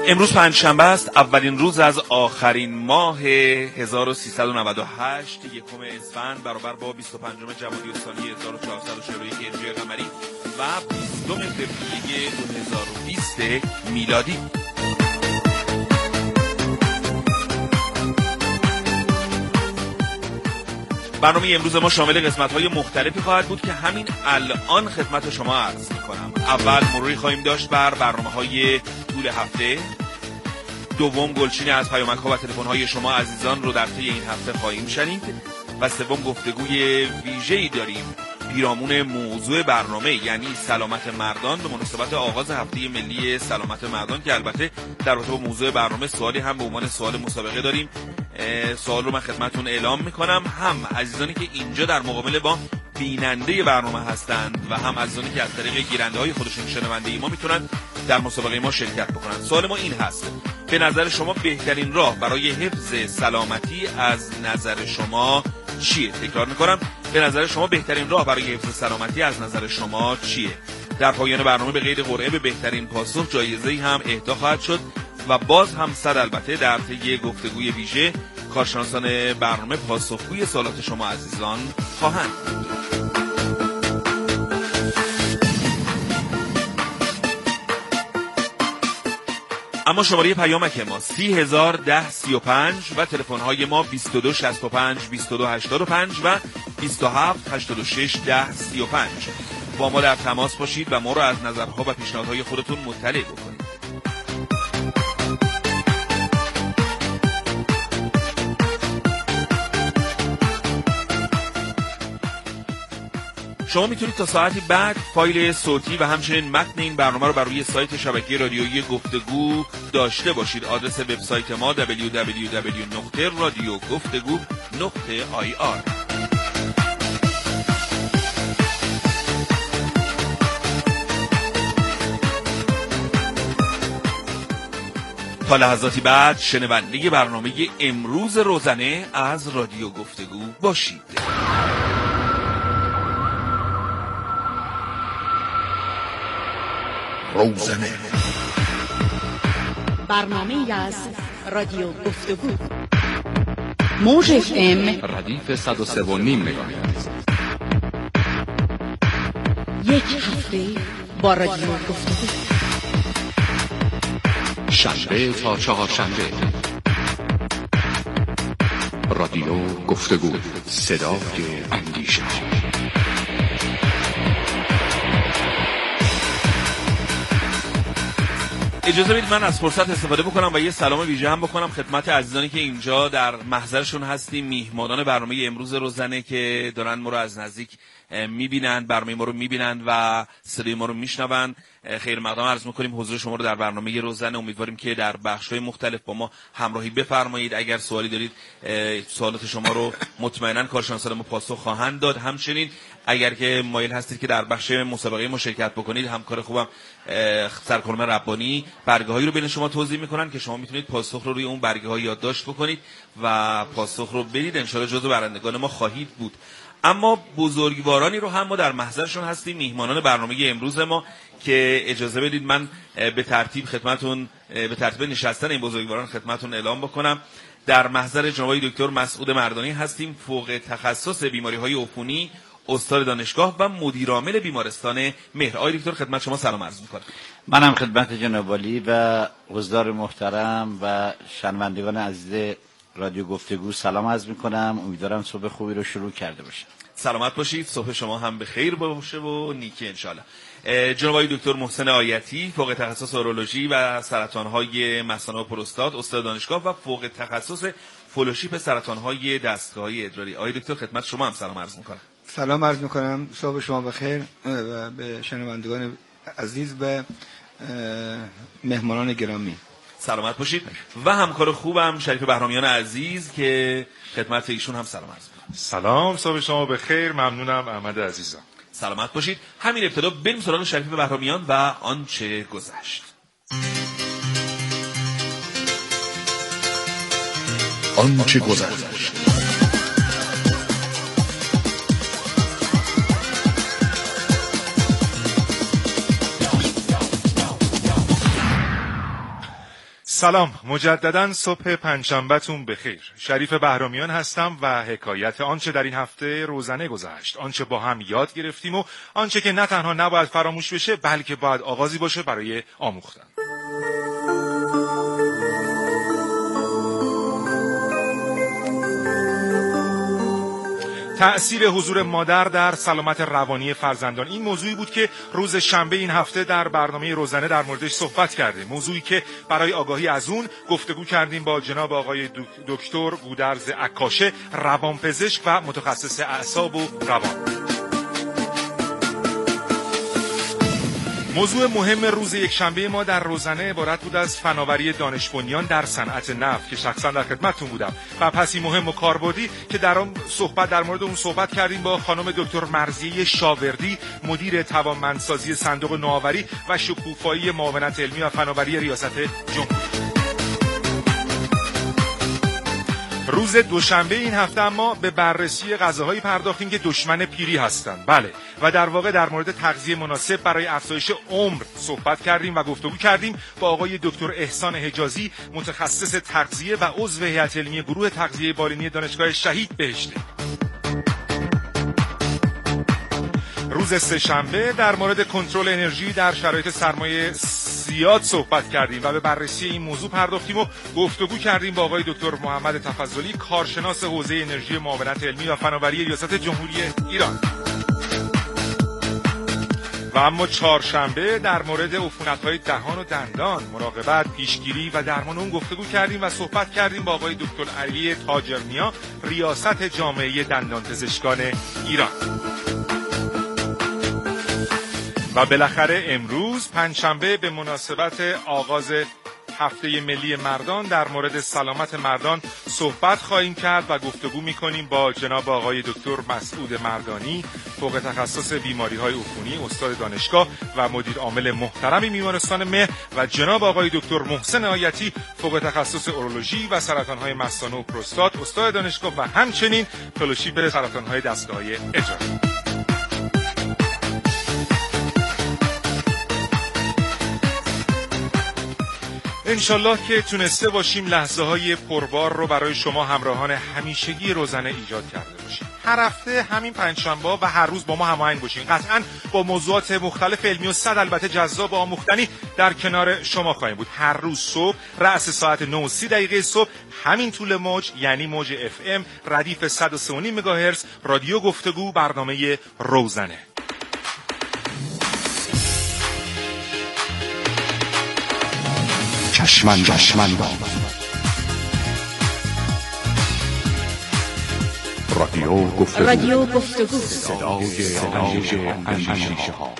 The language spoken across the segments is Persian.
امروز پنجشنبه است، اولین روز از آخرین ماه 1398 یکم اسفند برابر با 25 جمادی الثانی 1441 هجری قمری و 20 فوریه 2020 میلادی. برنامه امروز ما شامل قسمت‌های مختلفی خواهد بود که همین الان خدمت شما عرض می‌کنم. اول مروری خواهیم داشت بر برنامه‌های طول هفته، دوم گلچین از پیامک‌ها و تلفن‌های شما عزیزان رو در طی این هفته خواهیم شنید و سوم گفتگوی ویژه‌ای داریم پیرامون موضوع برنامه، یعنی سلامت مردان، به مناسبت آغاز هفته ملی سلامت مردان که البته در رابطه با موضوع برنامه سوالی هم به عنوان سوال مسابقه داریم. سوال رو من خدمتتون اعلام میکنم. هم عزیزانی که اینجا در مقابل با بیننده برنامه هستند و هم عزیزانی که از طریق گیرنده های خودشون شنونده ما میتونن در مسابقه ما شرکت بکنن. سوال ما این هست: به نظر شما بهترین راه برای حفظ سلامتی از نظر شما چیه؟ تکرار میکنم، به نظر شما بهترین راه برای حفظ سلامتی از نظر شما چیه؟ در پایان برنامه به غیر قرعه به بهترین پاسخ جایزه‌ای هم اهدا خواهد شد و باز هم البته در طی گفتگوی ویژه کارشناسان برنامه پاسخگوی سوالات شما عزیزان خواهند بود. اما شماره پیامک ما 301035 و تلفن‌های ما 2265 2285 و 27861035. با ما در تماس باشید و ما رو از نظرها و پیشنهادهای خودتون مطلع بکنید. شما میتونید تا ساعتی بعد فایل صوتی و همچنین متن این برنامه رو بر روی سایت شبکه رادیویی گفتگو داشته باشید. آدرس وبسایت ما www.radiogoftegu.ir. تا لحظاتی بعد شنونده برنامه امروز روزنه از رادیو گفتگو باشید. روزنه، برنامه از رادیو گفتگو، موج FM ردیف 103.5 مگاهرتز. یک هفته با رادیو گفتگو، شنبه تا چهارشنبه. رادیو گفتگو، صدای اندیشه. اجازه بدید من از فرصت استفاده بکنم و یه سلام ویژه هم بکنم خدمت عزیزانی که اینجا در محضرشون هستیم، میهمانان برنامه امروز روزنه که دارن ما رو از نزدیک میبینند، برنامه ما رو میبینند و صدای ما رو میشنوند. خیر مقدم عرض میکنیم حضور شما رو در برنامه روزنه. امیدواریم که در بخش‌های مختلف با ما همراهی بفرمایید. اگر سوالی دارید سوالات شما رو مطمئنا کارشناسان ما پاسخ خواهند داد. همچنین اگر که مایل هستید که در بخش مسابقه ما شرکت بکنید، همکار خوبم سرکارم ربانی برگه‌هایی رو بین شما توضیح میکنن که شما میتونید پاسخ رو روی اون برگه‌ها یادداشت بکنید و پاسخ رو بدید. ان شاءالله جزو برندگان ما خواهید بود. اما بزرگوارانی رو هم ما در محضرشون هستیم، میهمانان برنامه امروز ما، که اجازه بدید من به ترتیب خدمتون به ترتیب نشستن این بزرگواران خدمتون اعلام بکنم. در محضر جناب دکتر مسعود مردانی هستیم، فوق تخصص بیماری‌های عفونی، استاد دانشگاه و مدیر عامل بیمارستان مهر. آقای دکتر خدمت شما سلام عرض می‌کنم. منم خدمت جناب عالی و حضار محترم و شنوندگان عزیز رادیو گفتگو سلام عرض می‌کنم. امیدوارم صبح خوبی رو شروع کرده باشم. سلامت باشید، صبح شما هم به خیر باشه و نیکی انشالله. جناب دکتر محسن آیتی، فوق تخصص اورولوژی و سرطان‌های مثانه و پروستات، استاد دانشگاه و فوق تخصص فلوشیپ سرطان‌های دستگاه‌های ادراری. آقای دکتر خدمت شما هم سلام عرض می‌کنم. سلام عرض می‌کنم، صبح شما بخیر و به شنوندگان عزیز و مهمانان گرامی سلامت باشید. و همکار خوبم شریف بهرامیان عزیز که خدمت ایشون هم سلام عرض می‌کنم. سلام، صبح شما بخیر، ممنونم احمد عزیزم. سلامت باشید. همین ابتدا بریم سراغ شریف بهرامیان و آنچه گذشت. آنچه گذشت. سلام، مجددا صبح پنجشنبه‌تون بخیر. شریف بهرامیان هستم و حکایت آنچه در این هفته روزنه گذشت، آنچه با هم یاد گرفتیم و آنچه که نه تنها نباید فراموش بشه بلکه باید آغازی باشه برای آموختن. تأثیر حضور مادر در سلامت روانی فرزندان، این موضوعی بود که روز شنبه این هفته در برنامه روزنه در موردش صحبت کردیم. موضوعی که برای آگاهی از اون گفتگو کردیم با جناب آقای دکتر گودرز عکاشه، روانپزشک و متخصص اعصاب و روان. موضوع مهم روز یکشنبه ما در روزنه عبارت بود از فناوری دانش بنیان در صنعت نفت که شخصا در خدمتتون بودم و پسی مهم و کاربردی که در مورد اون صحبت کردیم با خانم دکتر مرضیه شاوردی، مدیر توانمندسازی صندوق نوآوری و شکوفایی معاونت علمی و فناوری ریاست جمهوری. روز دوشنبه این هفته اما به بررسی غذاهایی پرداختیم که دشمن پیری هستند. بله، و در واقع در مورد تغذیه مناسب برای افزایش عمر صحبت کردیم و گفتگو کردیم با آقای دکتر احسان حجازی، متخصص تغذیه و عضو هیئت علمی گروه تغذیه بالینی دانشگاه شهید بهشتی. روز سه‌شنبه در مورد کنترل انرژی در شرایط سرمایه زیاد صحبت کردیم و به بررسی این موضوع پرداختیم و گفتگو کردیم با آقای دکتر محمد تفضلی، کارشناس حوزه انرژی معاونت علمی و فناوری ریاست جمهوری ایران. و اما چهارشنبه در مورد عفونت‌های دهان و دندان، مراقبت، پیشگیری و درمان اون گفتگو کردیم و صحبت کردیم با آقای دکتر علی تاجرنیا، ریاست جامعه دندانپزشکان ایران. و بالاخره امروز پنجشنبه به مناسبت آغاز هفته ملی مردان در مورد سلامت مردان صحبت خواهیم کرد و گفتگو می‌کنیم با جناب آقای دکتر مسعود مردانی، فوق تخصص بیماری‌های عفونی، استاد دانشگاه و مدیر عامل محترم بیمارستان مهر، و جناب آقای دکتر محسن آیتی، فوق تخصص اورولوژی و سرطان‌های مثانه و پروستات، استاد دانشگاه و همچنین فلوشیپ سرطان‌های دستگاه‌های اجرایی. انشالله که تونسته باشیم لحظه های پربار رو برای شما همراهان همیشگی روزنه ایجاد کرده باشیم. هر هفته همین پنجشنبه و هر روز با ما هماهنگ باشین. قطعاً با موضوعات مختلف علمی و صد البته جذاب و آموختنی در کنار شما خواهیم بود. هر روز صبح رأس ساعت 9:30 صبح همین طول موج، یعنی موج FM ردیف 103.5 مگاهرتز، رادیو گفتگو، برنامه روزنه. چشمن رادیو گفتگو صدای اندیشه ها.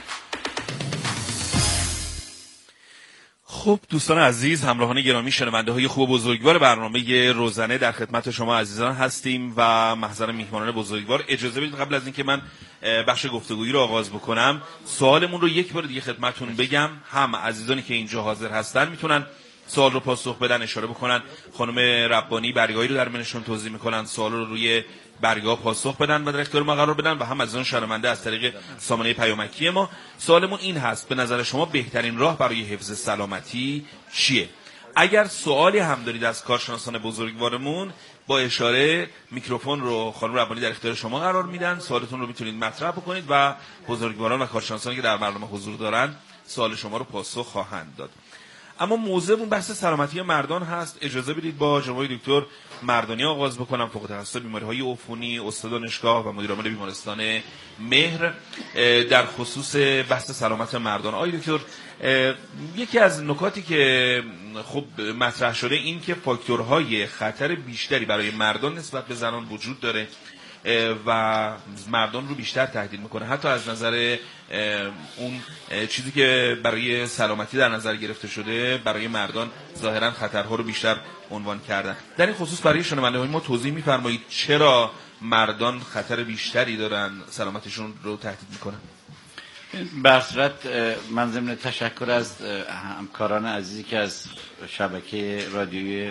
خب دوستان عزیز، همراهان گرامی، شنونده های خوب و بزرگوار برنامه روزنه در خدمت شما عزیزان هستیم و محضر میهمانان بزرگوار. اجازه بدید قبل از اینکه من بخش گفتگویی رو آغاز بکنم سوالمون رو یک بار دیگه خدمتتون بگم. هم عزیزانی که اینجا حاضر هستن میتونن سوال رو پاسخ بدن، اشاره بکنن. خانم ربانی برگاهی رو در منشون توضیح میکنن، سوال رو روی برگاه پاسخ بدن و در اختیار ما قرار بدن، و هم از اون شنونده از طریق سامانه پیامکی ما. سوالمون این هست: به نظر شما بهترین راه برای حفظ سلامتی چیه؟ اگر سوالی هم دارید از کارشناسان بزرگوارمون، با اشاره میکروفون رو خانم ربانی در اختیار شما قرار میدن، سوالتون رو میتونید مطرح بکنید و بزرگواران و کارشناسانی که در برنامه حضور دارن سوال شما رو پاسخ خواهند داد. اما موضوعمون بحث سلامتی مردان هست. اجازه بدید با جناب دکتر مردانی آغاز بکنم، فوق تخصص بیماری‌های عفونی، استاد دانشگاه و مدیر عامل بیمارستان مهر، در خصوص بحث سلامت مردان. آقای دکتر، یکی از نکاتی که خب مطرح شده این که فاکتورهای خطر بیشتری برای مردان نسبت به زنان وجود داره و مردان رو بیشتر تهدید میکنه، حتی از نظر اون چیزی که برای سلامتی در نظر گرفته شده برای مردان ظاهرا خطرها رو بیشتر عنوان کردن. در این خصوص برای شنونده های ما توضیح میفرمایید چرا مردان خطر بیشتری دارن سلامتشون رو تهدید میکنن؟ به صورت من ضمن تشکر از همکاران عزیزی که از شبکه رادیویی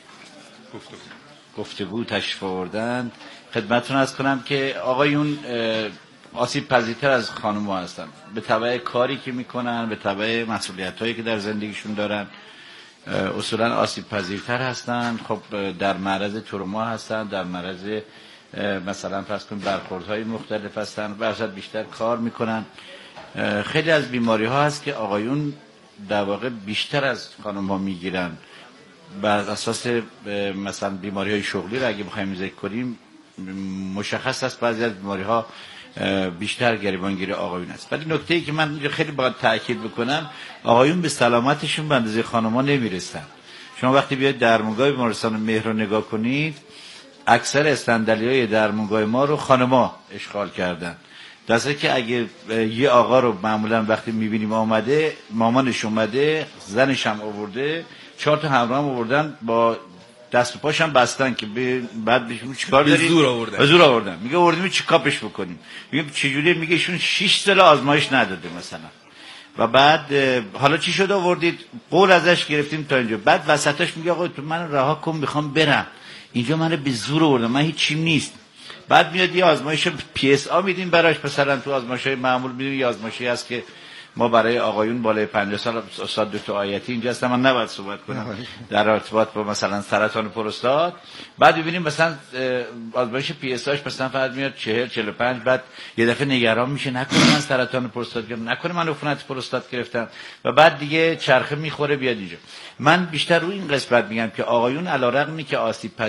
گفتگو تشریف آوردن خدمتتون عرض کنم که آقایون آسیب پذیرتر از خانم‌ها هستن، به تبع کاری که میکنن، به تبع مسئولیت‌هایی که در زندگیشون دارن. اصولا آسیب پذیرتر هستن. خب در معرض تروما هستن، در معرض مثلا فرض کنید برخوردهای مختلف هستن، برصد بیشتر کار میکنن. خیلی از بیماری ها هست که آقایون در واقع بیشتر از خانم ها میگیرن. بر اساس مثلا بیماری های شغلی رو اگه بخوایم ذکر کنیم مشخص است بعضی از بیماری ها بیشتر گریبانگیری آقایون است. ولی نکته‌ای که من خیلی باید تاکید بکنم، آقایون به سلامتشون به اندازه خانم‌ها نمیرسن. شما وقتی بیاید درمانگاه بیمارستان مهر رو نگاه کنید، اکثر استندلی‌های درمانگاه ما رو خانم‌ها اشغال کردن. درسته که اگه یه آقا رو معمولا وقتی می‌بینیم آمده، مامانش اومده، زنش هم آورده، 4 تا همراه هم آوردن، با دست و پاش هم بستن که بعد بهشون چیکار دارید؟ زور آوردن. میگه آوردیم چیکاپش بکنیم. میگه چجوری؟ میگه ایشون 6 سال آزمایش نداده مثلا. و بعد حالا چی شد آوردید؟ قول ازش گرفتیم تا اینجا. بعد وسطاش میگه آقا تو منو رها کن میخوام برم. اینجا منو به زور آوردن، من هیچ چیم نیست. بعد میاد یه آزمایش PSA میدیم براش، مثلا تو آزمایش‌های معمول میدیم یه آزمایشی هست که ما برای آقایون بالای 50 سال، استاد دکتر آیتی اینجا هستم، من نباید صحبت کنم در ارتباط با مثلا سرطان پروستات. بعد ببینیم مثلا آزمایش PSAش مثلا فقط میاد 40-45، بعد یه دفعه نگران میشه نکنه من سرطان پروستات گرفتم، نکنه من عفونت پروستات گرفتم، و بعد دیگه چرخه میخوره بیاد اینجا. من بیشتر روی این قسمت میگم که آقایون علیرغمی که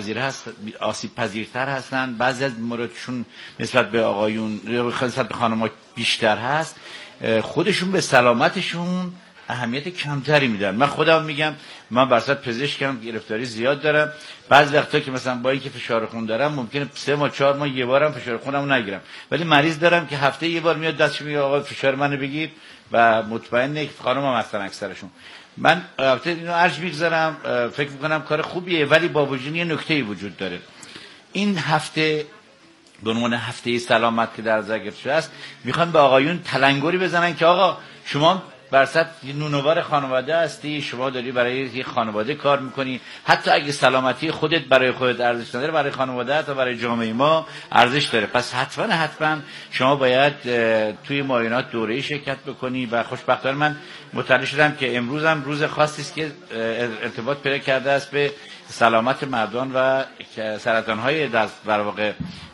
آسیب پذیرتر هستن، بعضی از بیماریاشون نسبت به آقایون نسبت به خانم‌ها بیشتر هست، خودشون به سلامتشون اهمیت کمتری میدن. من خودم میگم، من برصد پزشکم، گرفتاری زیاد دارم. بعض وقتا که مثلا با اینکه فشار خون دارم ممکنه 3 ماه 4 ماه یه بارم فشار خونمو نگیرم، ولی مریض دارم که هفته یه بار میاد دستش میگه آقا فشار منو بگیر، و مطمئنه که خانم‌ها هستن اکثرشون. من البته اینو ارج میگذارم، فکر میکنم کار خوبیه، ولی با وجود یه نکته‌ای وجود داره. این هفته به عنوان هفته سلامت که در نظر گرفته است، میخوان به آقایون تلنگری بزنن که آقا شما برصد نونوار خانواده هستی، شما داری برای یک خانواده کار میکنی، حتی اگه سلامتی خودت برای خودت ارزش نداره، برای خانواده تا برای جامعه ما ارزش داره. پس حتما شما باید توی معاینات دوره‌ای شرکت بکنی. و خوشبختانه من مطلع شدم که امروز هم روز خاصی است که ارتباط پیدا کرده است به سلامت مردان و سرطان‌های در واقع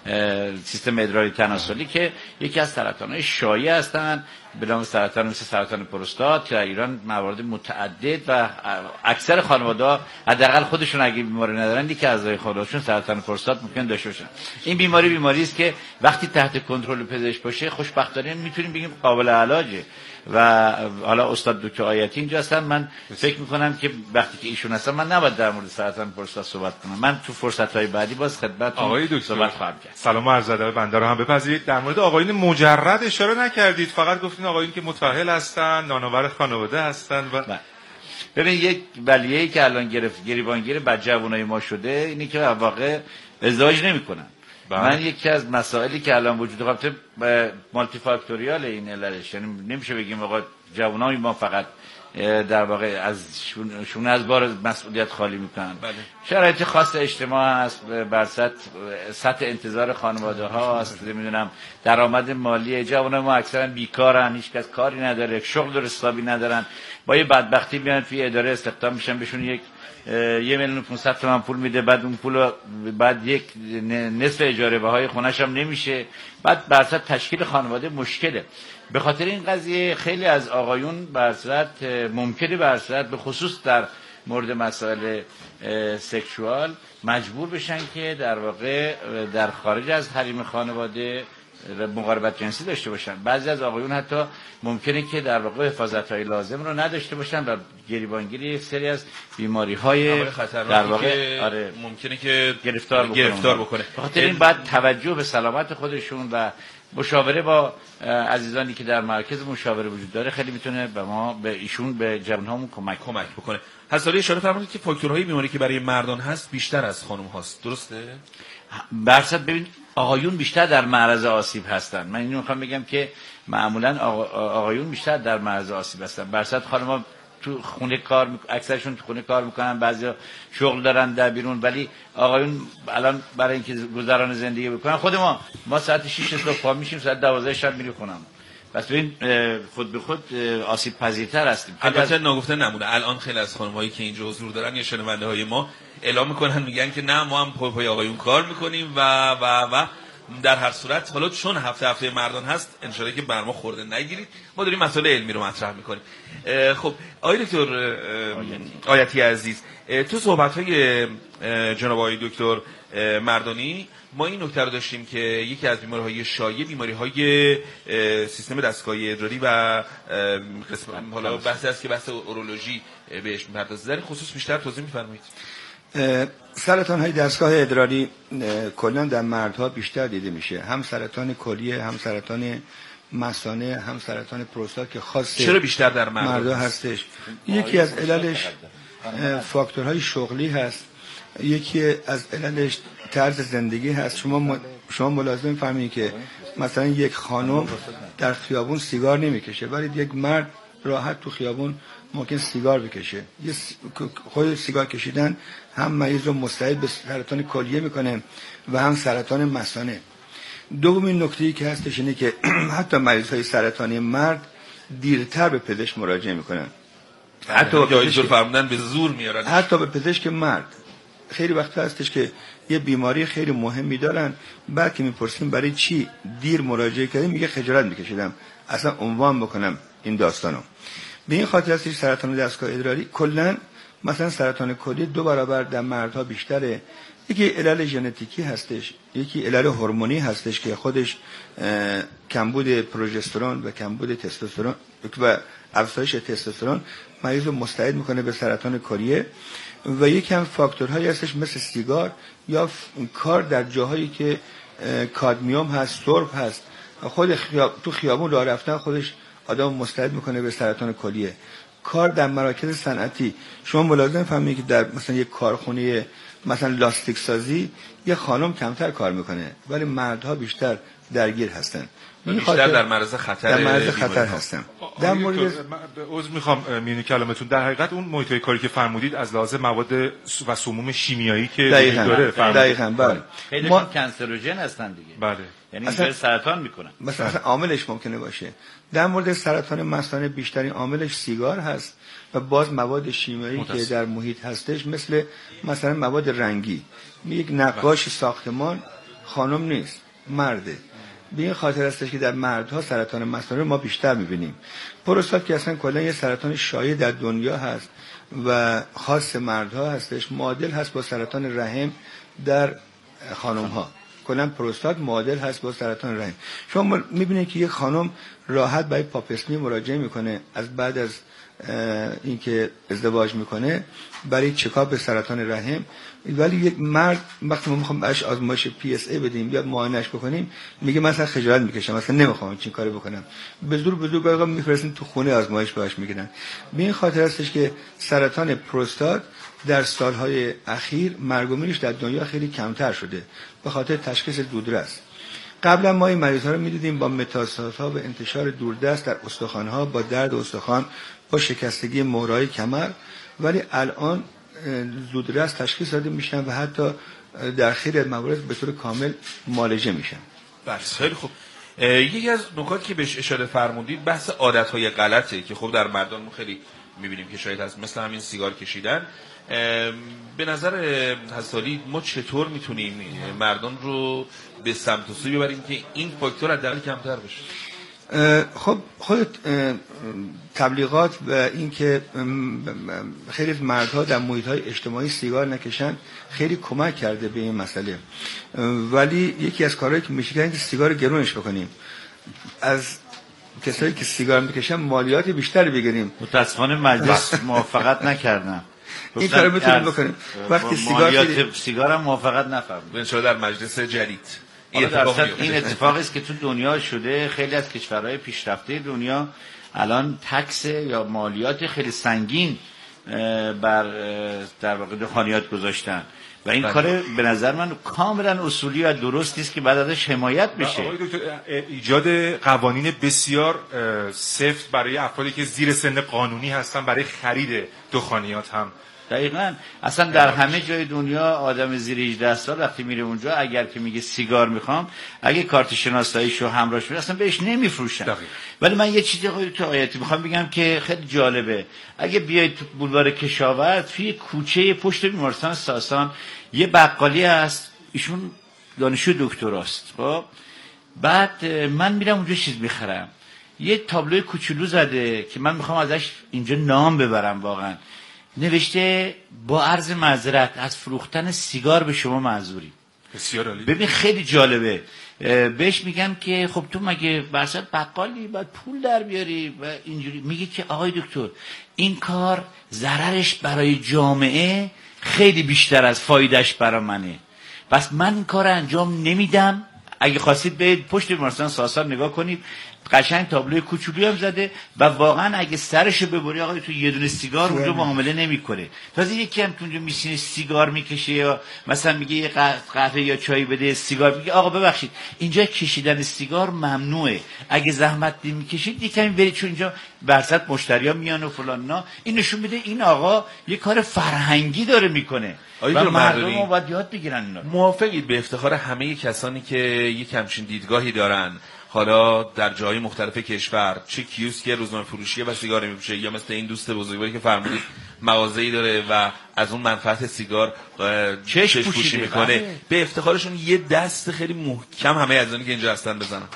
سیستم ادراری تناسلی که یکی از سرطان‌های شایع هستند، به نام سرطان مثل سرطان پروستات که در ایران موارد متعدد و اکثر خانواده‌ها حداقل خودشون اگه بیماری ندارن که اعضای خانواده‌شون سرطان پروستات ممکن داشته باشن. این بیماری است که وقتی تحت کنترل پزشک باشه خوشبختانه میتونیم بگیم قابل علاجه. و حالا استاد دکتر آیتی اینجا هستن، من فکر میکنم که وقتی که ایشون هستن من نباید در مورد سرطان پروستات صحبت کنم، من تو فرصت‌های بعدی باز خدمتتون صحبت خواهم کرد. سلام و عرض ادب بنده رو هم بپذیرید. در مورد آقایون مجرد اشاره نکردید، فقط گفتین آقایون که متأهل هستن، نانآور خانواده هستن. و ببین یک بلیه‌ای که الان گریبانگیر بر جوانای ما شده اینی که واقع ازدواج نمی‌کنن. من یکی از مسائلی که الان وجود داره مالتی فاکتوریال این علتش، یعنی نمیشه بگیم آقا جوانای ما فقط در واقع از شونه از بار مسئولیت خالی میکنن. شرایط خاص اجتماع هست، بر سطح انتظار خانواده هاست، نمیدونم درآمد مالی جوانای ما اکثرا بیکارن، هیچ کس کاری نداره، شغل درست حسابی ندارن، با یه بدبختی میان توی اداره استخدام میشن، بهشون 1,500,000 تومان پول میده، بعد اون پول بعد یک نصف اجاره بهای خونش هم نمیشه، بعد برصد تشکیل خانواده مشکله. به خاطر این قضیه خیلی از آقایون برصد ممکنه برصد به خصوص در مورد مسائل سکشوال مجبور بشن که در واقع در خارج از حریم خانواده مقاربت جنسی داشته باشن. بعضی از آقایون حتی ممکنه که در واقع حفاظت‌های لازم رو نداشته باشن و گریبانگیری یک سری از بیماری‌های در واقع ممکنه که گرفتار بکنه. بخاطر این بعد توجه به سلامت خودشون و مشاوره با عزیزانی که در مرکز مشاوره وجود داره خیلی میتونه به ایشون به جوان‌هامون کمک بکنه. حسالی اشاره فرمودید که فاکتورهای بیماری که برای مردان هست بیشتر از خانم هاست، درسته؟ برصد ببین آقایون بیشتر در معرض آسیب هستن. من اینو میخوام بگم که معمولا آقایون بیشتر در معرض آسیب هستن. برصد خانم‌ها تو خونه اکثرشون تو خونه کار میکنن، بعضیا شغل دارن در بیرون، ولی آقایون الان برای اینکه گذران زندگی بکنن، خود ما ساعت 6 صبح پا میشیم، ساعت 12 شب میریم خونم. پس ببین خود به خود آسیب پذیرتر هستیم. البته ناگفته نمونه الان خیلی از خانم‌هایی که اینجا حضور دارن یا شنونده‌های ما اعلام میکنن میگن که نه ما هم پای آقایون کار میکنیم و در هر صورت حالا چون هفته مردان هست انشالله که بر ما خورده نگیرید، ما داریم مسائل علمی رو مطرح میکنیم. خب آقای دکتر آیتی عزیز، تو صحبت‌های جناب آقای دکتر مردانی ما این نکته رو داشتیم که یکی از بیماری‌های شایع بیماری‌های سیستم دستگاهی ادراری و حالا بحثی است که بحث اورولوژی بهش می‌پردازه. در این خصوص بیشتر توضیح می‌فرمایید؟ سرطان‌های دستگاه ادراری کلاً در مردها بیشتر دیده میشه، هم سرطان کلیه، هم سرطان مثانه، هم سرطان پروستات که خاص چرا بیشتر در مردها هستش. یکی از عللش فاکتورهای شغلی هست، یکی از عللش طرز زندگی هست. شما ملاحظه می‌فرمایید که مثلا یک خانم در خیابون سیگار نمیکشه، ولی یک مرد راحت تو خیابون ممکن سیگار بکشه. خود سیگار کشیدن هم مریض رو مستعد به سرطان کلیه میکنه و هم سرطان مثانه. دومین نکته‌ای که هستش اینه که حتی مریض‌های سرطانی مرد دیرتر به پزشک مراجعه میکنن، حتی به پزشک فرمودن به زور میارن، حتی به پزشک مرد. خیلی وقت هستش که یه بیماری خیلی مهمی دارن، بعد که میپرسیم برای چی دیر مراجعه کردیم میگه خجالت میکشیدم اصلا عنوان بکنم این داستانو. به این خاطر است که سرطان دستگاه ادراری کلا مثلا سرطان کلیه 2 برابر در مردها بیشتره. یکی علل ژنتیکی هستش، یکی علل هورمونی هستش که خودش کمبود پروژسترون و کمبود تستوسترون و افزایش تستوسترون مریض رو مستعد میکنه به سرطان کلیه. و یکی هم فاکتورهایی هستش مثل سیگار یا کار در جاهایی که کادمیوم هست، سرب هست، خود تو خیابون راه رفتن خودش آدم مستعد میکنه به سرطان کلیه. کار در مراکز صنعتی، شما ملاحظه می‌فهمید که در مثلا یک کارخونه مثلا لاستیک سازی یه خانم کمتر کار میکنه ولی مردها بیشتر درگیر هستن، بیشتر در معرض خطر هستن. در مورد عذر میخوام میونی کلامتون، در حقیقت اون محیط‌های کاری که فرمودید از لحاظ مواد و سموم شیمیایی که داره دقیقاً بله خیلی کنسروژن هستن دیگه. بله یعنی اینجوری سرطان میکنن. مثلا عاملش ممکنه باشه. در مورد سرطان مثانه بیشترین عاملش سیگار هست و باز مواد شیمیایی که در محیط هستش مثلا مواد رنگی. یک نقاش ساختمان خانم نیست، مرده. به این خاطر هستش که در مردها سرطان مثانه ما بیشتر میبینیم. پروستات که اصلا کلا یه سرطان شایع در دنیا هست و خاص مردها هستش، معادل هست با سرطان رحم در خانم‌ها. کلا پروستات معادل هست با سرطان رحم. شما میبینید که یک خانم راحت برای پاپسمی مراجعه میکنه از بعد از اینکه ازدواج میکنه برای چکاپ سرطان رحم، ولی یک مرد وقتی ما میخوام براش آزمایش PSA بدیم یا معاینش بکنیم میگه مثلا خجالت میکشم، مثلا نمیخوام این کارو بکنم، به زور برای میفرستن تو خونه آزمایش باش میگیرن. به این خاطر هستش که سرطان پروستات در سالهای اخیر مرگ و میرش در دنیا خیلی کمتر شده به خاطر تشخیص زودرس. قبلا ما این مریض‌ها رو می‌دیدیم با متاستازها و انتشار دوردست در استخوان‌ها، با درد استخوان، با شکستگی مهره‌های کمر، ولی الان زودرس تشخیص داده میشن و حتی در خیلی از موارد به طور کامل معالجه میشن. بس خیلی خوب. یکی از نکاتی که بهش اشاره فرمودید بحث عادت‌های غلطه که خب در مردان ما خیلی می‌بینیم که شاید هست، مثل همین سیگار کشیدن. به نظر حسالی ما چطور میتونیم مردان رو به سمت و سوی ببریم که این فاکتور حداقل کمتر بشه؟ خب خود تبلیغات و این که خیلی از مردها در محیط‌های اجتماعی سیگار نکشن خیلی کمک کرده به این مسئله، ولی یکی از کارهایی که میشه اینه که سیگار گرونش بکنیم، از کسایی که سیگار میکشن مالیات بیشتری بگیریم. متاسفانه مجلس موافقت نکردن این کارو میتونیم بکنیم. وقتی سیگار هم موافقت نفرمود، ان شاءالله در مجلس جدید این اتفاقی است که تو دنیا شده. خیلی از کشورهای پیشرفته دنیا الان تکس یا مالیات خیلی سنگین بر در واقع دخانیات گذاشتن و این کار به نظر من کاملا اصولی و درستی است که بعد ازش حمایت بشه. ایجاد قوانین بسیار سفت برای افرادی که زیر سن قانونی هستن برای خرید دخانیات هم دقیقاً. اصلا در همه جای دنیا آدم زیر 18 سال وقتی میره اونجا اگر که میگه سیگار میخوام، اگه کارت شناساییشو همراهش میره اصلا بهش نمیفروشن. ولی من یه چیزی تو آیتی میخوام بگم که خیلی جالبه. اگه بیاید تو بولوار کشاورز توی کوچه پشت بیمارستان ساسان یه بقالی هست، ایشون دانشجو دکتراست. خب بعد من میرم اونجا چیز میخرم، یه تابلوی کوچولو زده که من میخوام ازش اینجا نام ببرم، واقعا نوشته با عرض معذرت از فروختن سیگار به شما معذوری. بسیار عالی. ببین خیلی جالبه. بهش میگم که خب تو مگه برصد بقالی باید پول در بیاری و اینجوری؟ میگه که آقای دکتر این کار ضررش برای جامعه خیلی بیشتر از فایدهش برای منه، پس من این کار انجام نمیدم. اگه خواستید برید پشت بیمارستان ساسان نگاه کنید، قشنگ تابلوی کوچولی هم زده و واقعا اگه سرشو ببری آقا تو یه دونه سیگار اونجا معامله نمیکنه. تازه یکی هم اونجا میشینه سیگار میکشه یا مثلا میگه یه قهوه یا چای بده، سیگار میگه آقا ببخشید اینجا کشیدن سیگار ممنوعه، اگه زحمت نمیکشید یکمی برید چون اینجا برصد مشتریا میان و فلان. نا این نشون میده این آقا یه کار فرهنگی داره میکنه و مردم باید یاد بگیرن اینا. موافقید به افتخار همه کسانی که یک همچین دیدگاهی دارن، حالا در جای مختلف کشور، چه کیوسک روزنامه فروشیه و سیگار میفروشه یا مثل این دوست بزرگواری که فرمودید مغازه‌ای داره و از اون منفعت سیگار چشم پوشی میکنه، به افتخارشون یه دست خیلی محکم همه عزیزانی که اینجا هستن بزنن.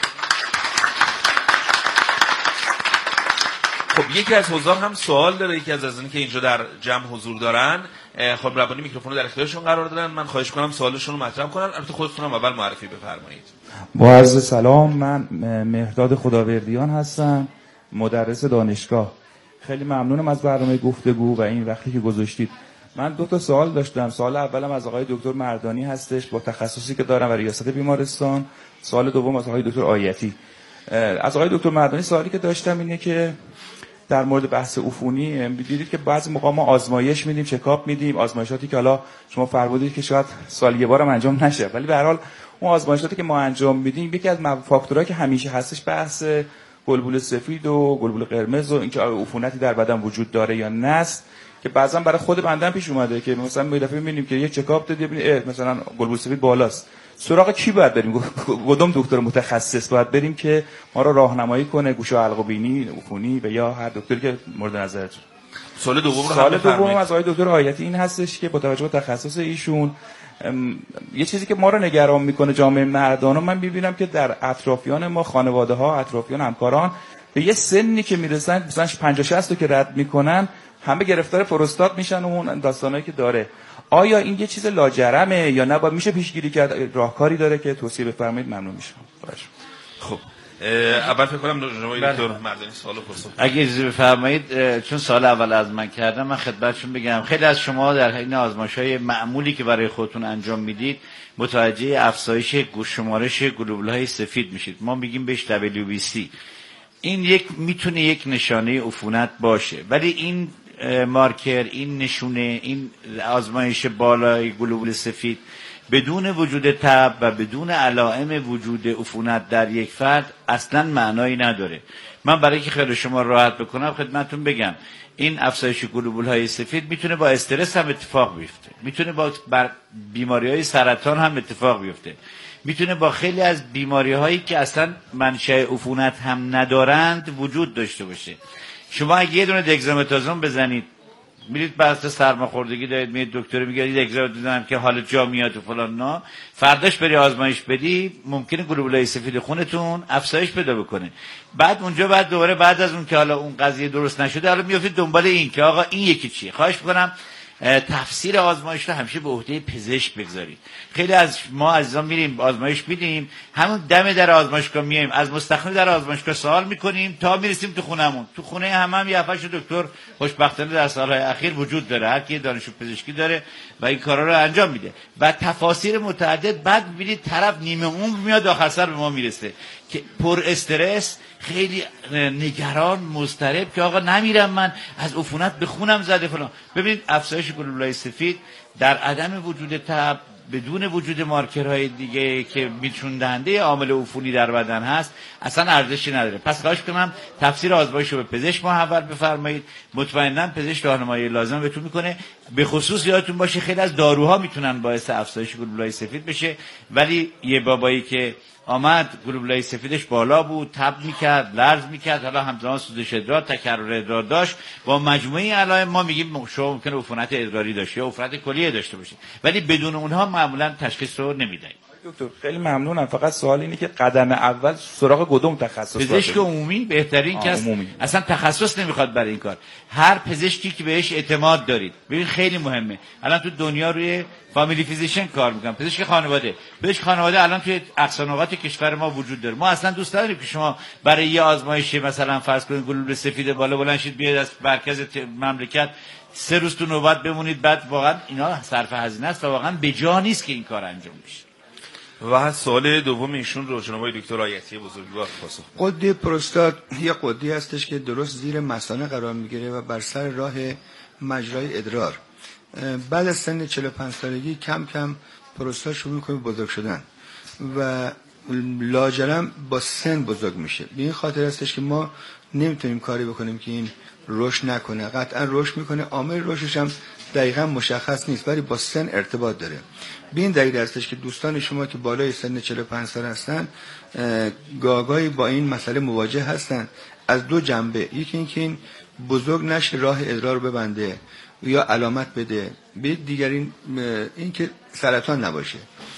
خب یکی از حضار هم سوال داره، یکی از عزیزانی که اینجا در جمع حضور دارن. خب ربانی میکروفون رو در اختیارشون قرار دادن، من خواهش کنم سوالشون رو مطرح کنن. البته خودتون هم اول معرفی بفرمایید. با عرض سلام، من مهرداد خداوردیان هستم، مدرس دانشگاه. خیلی ممنونم از برنامه گفتگو و این وقتی که گذاشتید. من 2 تا سوال داشتم. سوال اولم از آقای دکتر مردانی هستش با تخصصی که دارم و ریاست بیمارستان. سوال دوم از آقای دکتر آیتی. از آقای دکتر مردانی سوالی که داشتم اینه که در مورد بحث عفونی دیدید که بعضی موقع ما آزمایش میدیم، چکاپ میدیم، آزمایشاتی که حالا شما فرمودید که شاید سال یه بارم انجام نشه، ولی به هر حال اون آزمایشاتی که ما انجام میدیم یکی از فاکتورهایی که همیشه هستش بحث گلبول سفید و گلبول قرمز و اینکه عفونتی در بدن وجود داره یا نه است، که بعضا برای خود بنده پیش اومده که مثلا یه دفعه میبینیم که یه چکاپ دادی ببینید مثلا گلبول سفید بالاست، سراغ کی باید بریم؟ کدوم دکتر متخصص باید بریم که ما رو راهنمایی کنه؟ گوش و حلق و بینی، عفونی و یا هر دکتری که مورد نظرتون. سوال دوم از آقای دکتر آیتی این هستش که با توجه به تخصص ایشون یه چیزی که ما رو نگران میکنه جامعه مردانو، من میبینم که در اطرافیان ما، خانواده ها، اطرافیان، همکاران به یه سنی که میرسن مثلا 50 60 که رد میکنن همه گرفتار پروستات میشن و اون داستانایی که داره. آیا این یه چیز لاجرمه یا نه باید میشه پیشگیری کرد؟ راهکاری داره که توصیه بفرمایید ممنون میشم. خب اول فکر کنم جناب دکتر مردانی سوالو پرسید. اگه اجازه بفرمایید چون سال اول از من کردم من خدمتتون بگم خیلی از شما در این آزمایش‌های معمولی که برای خودتون انجام میدید متوجه افزایش شمارش گلوبول‌های سفید میشید. ما میگیم بهش WBC. این میتونه یک نشانه عفونت باشه، ولی این مارکر، این نشونه، این آزمایش بالای گلوبول سفید بدون وجود تب و بدون علائم وجود عفونت در یک فرد اصلا معنایی نداره. من برای که خیلی شما راحت بکنم خدمتتون بگم این افزایش گلوبول‌های سفید میتونه با استرس هم اتفاق بیفته، میتونه با بیماری‌های سرطان هم اتفاق بیفته، میتونه با خیلی از بیماری‌هایی که اصلا منشأ عفونت هم ندارند وجود داشته باشه. شما اگه یه دونه دگزامتازون بزنید میرید بحث سرماخوردگی دارید، میرید دکتر میگه دگزامتازون دیدم که حالا جا میاد و فلان، نه فرداش بری آزمایش بدی ممکنه گلوبولای سفید خونتون افزایش پیدا بکنه. بعد اونجا بعد دوباره بعد از اون که حالا اون قضیه درست نشده حالا میافتید دنبال این که آقا این یکی چیه. خواهش میکنم تفسیر آزمایش رو همیشه به عهده پزشک بگذارید. خیلی از ما عزیزان میریم آزمایش میدیم، همون دم در آزمایشگاه میایم از مستخدم در آزمایشگاه سوال میکنیم تا میرسیم تو خونمون. تو خونه هم یه هفتش دکتر خوشبختانه در سالهای اخیر وجود داره، هر کی دانشجو پزشکی داره و این کارا رو انجام میده و تفاسیر متعدد. بعد ببینید طرف نیمه عمر میاد آخر سر به ما میرسه. که پر استرس، خیلی نگران، مضطرب که آقا نمیرم من از عفونت به خونم زده فلان. ببینید افزایش گلبوله‌های سفید در عدم وجود تب، بدون وجود مارکرهای دیگه که میتون دهنده عامل عفونی در بدن هست اصلا ارزشی نداره. پس خواهش کنم تفسیر آزمایش رو به پزشک محول بفرمایید، مطمئنا پزشک راهنمایی لازم بهتون میکنه. به خصوص یادتون باشه خیلی از داروها میتونن باعث افزایش گلبوله‌های سفید بشه، ولی یه بابایی که آمد گلبوله‌های سفیدش بالا بود، تب میکرد، لرز میکرد، حالا همزمان سوزش ادرار، تکرر ادرار داشت، با مجموعه علائم ما میگیم شما ممکنه عفونت ادراری داشته یا عفونت کلیه داشته باشید، ولی بدون اونها معمولا تشخیص رو نمیدهیم. دکتر خیلی ممنونم. فقط سوال اینه که قدم اول سراغ کدوم تخصص؟ پزشک عمومی بهترین کس، اصلا تخصص نمیخواد برای این کار. هر پزشکی که بهش اعتماد دارید. ببین خیلی مهمه. الان تو دنیا روی فامیلی فیزیشن کار میکنن، پزشک خانواده. پزشک خانواده الان توی اقصا نقاط کشور ما وجود داره. ما اصلا دوست داریم که شما برای یه آزمایش مثلا فرض کنید گلوله سفید بالا بلند شید بیاید از مرکز مملکت 3 روز تو نوبت بمونید، بعد واقعا اینا صرف هزینه است و واقعا به جا نیست که این کار انجام بشه. و سوال دوم ایشون رو جناب دکتر آیتی بزرگوار پاسخ. غده پروستات یه غده هستش که درست زیر مثانه قرار میگیره و بر سر راه مجرای ادرار. بعد از سن 45 سالگی کم کم پروستات شروع می‌کنه بزرگ شدن و لاجرم با سن بزرگ میشه. به این خاطر هستش که ما نمیتونیم کاری بکنیم که این رشد نکنه. قطعا رشد میکنه، عامل رشدش هم دقیقا مشخص نیست ولی با سن ارتباط داره. به این دلیل هستش که دوستان شما که بالای سن 45 سال هستن گاهی با این مسئله مواجه هستن از دو جنبه. یکی اینکه این بزرگ نشه راه ادرار رو ببنده یا علامت بده، به دیگرین اینکه سرطان نباشه.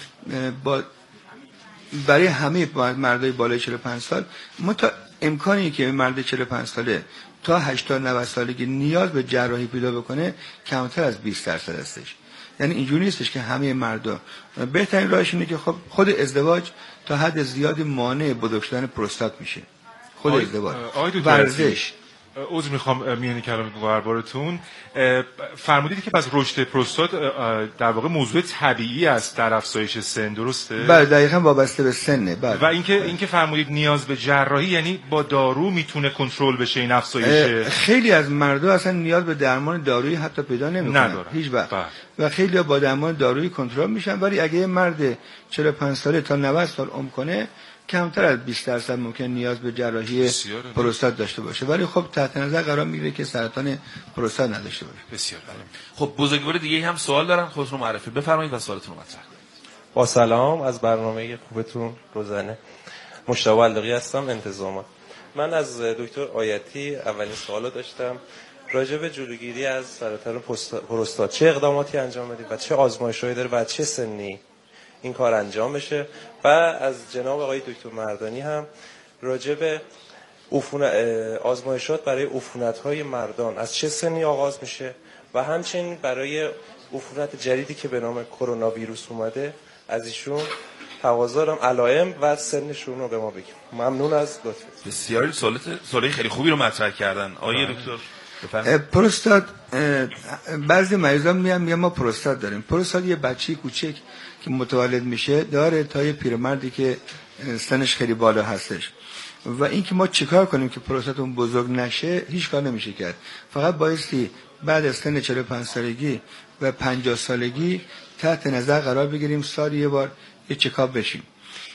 برای همه مردای بالای 45 سال ما تا امکانی که مرد 45 ساله تا 80 90 سالگی نیاز به جراحی پیدا بکنه کمتر از 20% هستش. یعنی اینجوری نیستش که همه مردا. بهترین راهش اینه که خب خود ازدواج تا حد زیادی مانع بزرگ شدن پروستات میشه. خود ازدواج، ورزش. عذر میخوام میانی کلام دربارتون. فرمودید که پس رشد پروستات در واقع موضوع طبیعی است در افزایش سن، درسته؟ بله دقیقاً وابسته به سنه. بله. و اینکه فرمودید نیاز به جراحی، یعنی با دارو میتونه کنترل بشه این افزایش؟ خیلی از مردها اصلا نیاز به درمان دارویی حتی پیدا نمیکنن هیچ وقت. و خیلی با درمان دارویی کنترل میشن، ولی اگه یه مرد 45 ساله تا 90 سال عمر کنه کمتر از 20% ممکن نیاز به جراحی پروستات داشته باشه، ولی خب تحت نظر قرار میگیره که سرطان پروستات نداشته باشه. بسیار عالی. خب بزرگوار دیگه هم سوال دارن، خودتون رو معرفی بفرمایید و سوالتون رو مطرح کنید. با سلام، از برنامه خوبتون روزانه مشتاق علقی هستم، انتظامات. من از دکتر آیتی اولین سوالو داشتم راجع به جلوگیری از سرطان پروستات، چه اقداماتی انجام بدید و چه آزمایش‌هایی داره و چه سنی این کار انجام بشه، و از جناب آقای دکتر مردانی هم راجع به آزمایشات برای عفونت‌های مردان از چه سنی آغاز میشه و همچنین برای عفونت جدیدی که به نام کرونا ویروس اومده از ایشون تقاضا دارم علائم و سنشون رو به ما بگیم. ممنون از لطفت. بسیار سوال خیلی خوبی رو مطرح کردن آقای دکتر. پروستات بعضی مریضا میگن ما پروستات داریم. پروستات یه بچه کوچک که متولد میشه داره تا یه پیرمردی که سنش خیلی بالا هستش، و اینکه ما چیکار کنیم که پروستاتمون بزرگ نشه هیچ کار نمیشه کرد. فقط بایستی بعد از سن 45 سالگی و 50 سالگی تحت نظر قرار بگیریم، سالی یه بار یه چکاپ بشیم.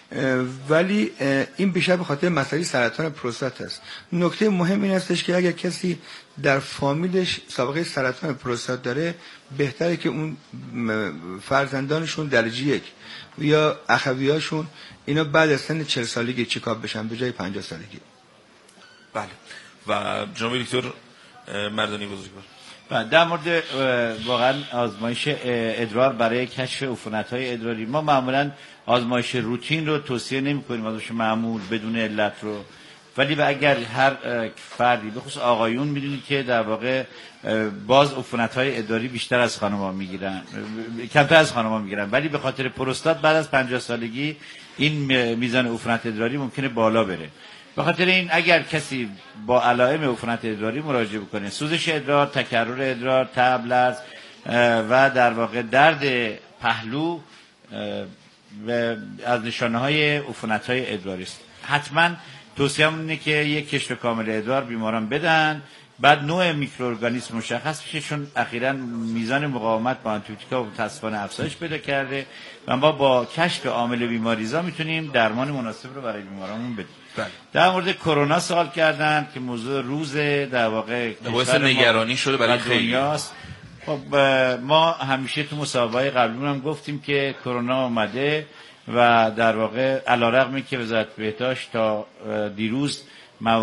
ولی این بیشتر به خاطر مسئله سرطان پروستات است. نکته مهم این هستش که اگر کسی در فامیلش سابقه سرطان پروستات داره بهتره که اون فرزندانشون درجه 1 یا اخویاشون اینا بعد از سن 40 سالگی چکاپ بشن به جای 50 سالگی. بله. و جناب دکتر مردانی بزرگوار، در مورد واقعا آزمایش ادرار برای کشف عفونت‌های ادراری ما معمولا آزمایش روتین رو توصیه نمی‌کنیم، آزمایش معمول بدون علت رو، ولی اگر هر فردی به خصوص آقایون می‌دونید که در واقع باز عفونت‌های ادراری بیشتر از خانم‌ها می‌گیرن، کمتر از خانم‌ها می‌گیرن، ولی به خاطر پروستات بعد از 50 سالگی این میزان عفونت ادراری ممکنه بالا بره. به خاطر این اگر کسی با علائم عفونت ادراری مراجعه بکنه، سوزش ادرار، تکرر ادرار، تب، لرز و در واقع درد پهلو و از نشانه‌های عفونت‌های ادراری است. حتما توصیه‌مون اینه که یک کشف کامل ادرار بیماران بدن، بعد نوع میکروارگانیسم مشخص بشه، چون اخیراً میزان مقاومت با آنتیبیوتیکا متأسفانه افزایش پیدا کرده و ما با کشف عامل بیماریزا میتونیم درمان مناسب رو برای بیمارانمون بدیم. در مورد کرونا سوال کردن که موضوع روز در واقع باعث نگرانی شده برای خیلی. خب ما همیشه تو مصاحبه‌های قبلیمون هم گفتیم که کرونا اومده و در واقع علیرغم اینکه وزارت بهداشت تا دیروز